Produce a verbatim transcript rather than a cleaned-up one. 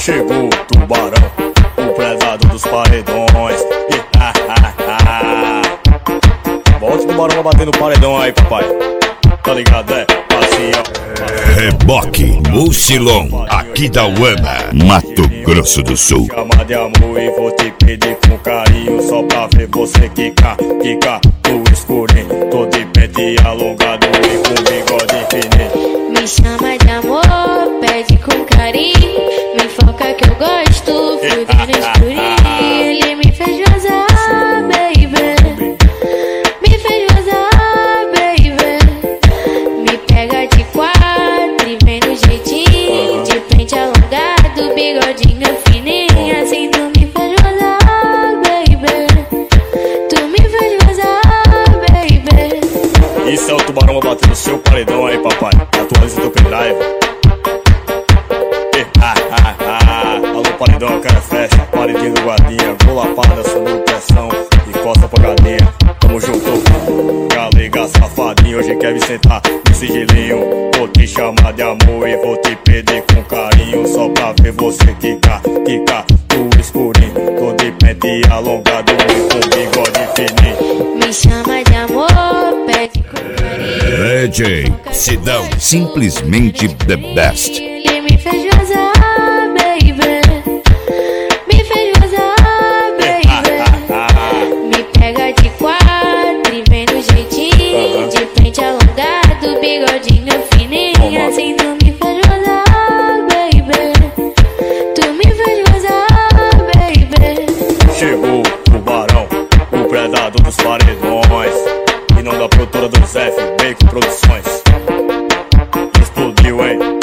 Chegou o tubarão, o predador dos paredões. Bota o tubarão pra bater no paredão aí, papai. Tá ligado, é? Assim, ó. Reboque, Mucilon, aqui da Uana, Mato Grosso do Sul. Chama de amor e vou te pedir com carinho, só pra ver você quicar, quicar no escurinho, todo de pente alongado e com bigode infinito. Me chama de amor, pede com carinho, me foca que eu gosto, fudendo escurinho. Ele me fez gozar, baby, me fez gozar, baby. Me pega de quatro e vem no jeitinho, de pente alongado, bigodinho fininho. Assim tu me fez gozar, baby, tu me fez gozar, baby. Isso é o tubarão pra bater no seu paredão aí, papai. Atualiza teu pendrive. Ah, ah, ah. Alô, paredão, eu quero festa. Paredinho do guardinha, vou lapada, sob pressão e costa pra galinha. Tamo junto, galega safadinho. Hoje quer me sentar no sigilinho. Vou te chamar de amor e vou te pedir com carinho, só pra ver você quicar, quicar no escurinho, todo de pente alongado e com bigode fininho. Me chama de amor, pede com carinho. D J Sidão, simplesmente the best. Ele me fez gozar, baby, me fez gozar, baby. Me pega de quatro e vem no jeitinho, de pente alongado, bigodinho fininho. Assim tu me fez gozar, baby, tu me fez gozar, baby. Chegou o tubarão, o predador dos paredões, e não da produtora do Zé F, Bacon Produções. Explodiu, hein?